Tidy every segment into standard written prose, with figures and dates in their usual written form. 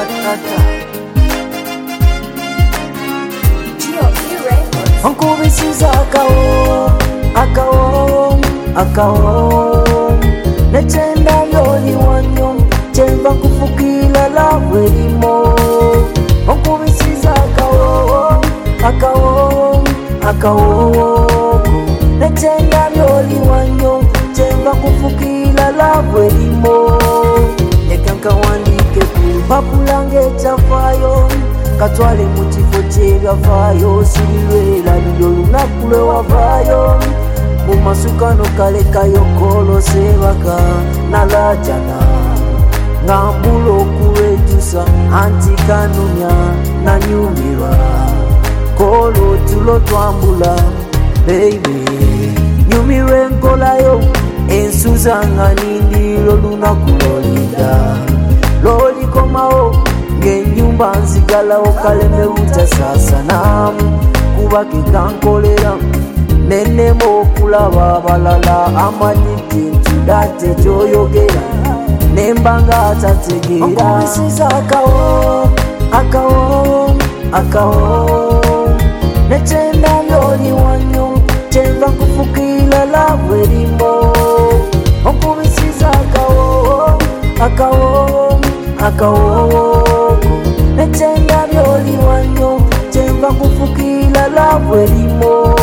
Onkubisiza akawo Nechenda lyoli wanyo Chemba kufukila lawe limo Onkubisiza akawo Nechenda lyoli wanyo Chemba kufukila lawe limo Nekanka wandike kupapulange chafayo Katwale mutifo chegafayo Sililwela liyo lunakule wavayo Mumasukano kalekayo kolo sebaka Nalajana Ngambulo kuwejusa Antikanunya na nyumirwa Kolo tulo twambula Baby Nyumirwe nkolayo Ensuzanga nindilo lunakulolinda Loli komao Ngenyumba nzigala okaleme utasasa namu Kubaki kankolera Nene mokulaba balala Amanyi date joyogera Nembanga atategera Onkubisiza akawo Nechenda lyoli wanyo Chemba kufukila lawe limo Onkubisiza akawo Nechenda lyoli wanyo Chemba kufukila lawe limo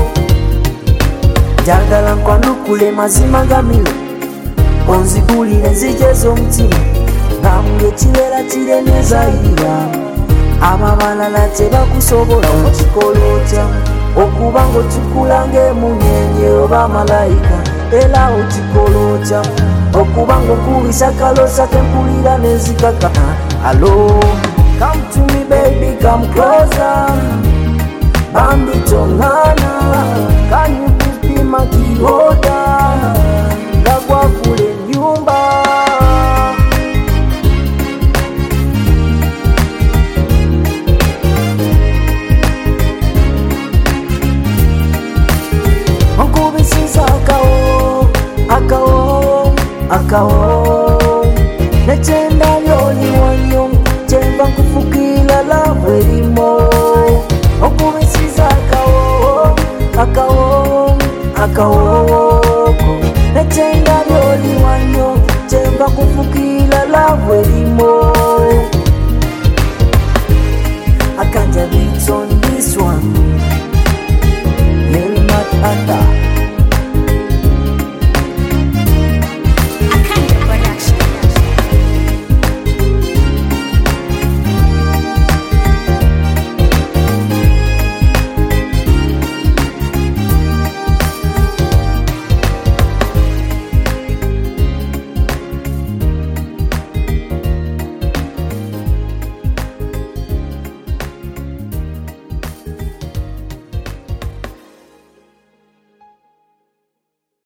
Jagala nkwanukule mazima gamilo Onzigulire nzijezo omutima Ngamwe kibera kireneza ira Ababalala tebakusobola okikola otya Okuba ng'otukula ng'emunyenye oba malayika Era okikola otya Okuba ng'okubisa kalosa kempulira n'enzikaka Hello, come to me baby, come closer Bambi tongana, can you please be my key holder Ndagwa kule nyumba Onkubisiza akawo Nechenda lyoli wanyo Chemba kufukila lawe limo Onkubisiza akawo Nechenda lyoli wanyo Chemba kufukila lawe limo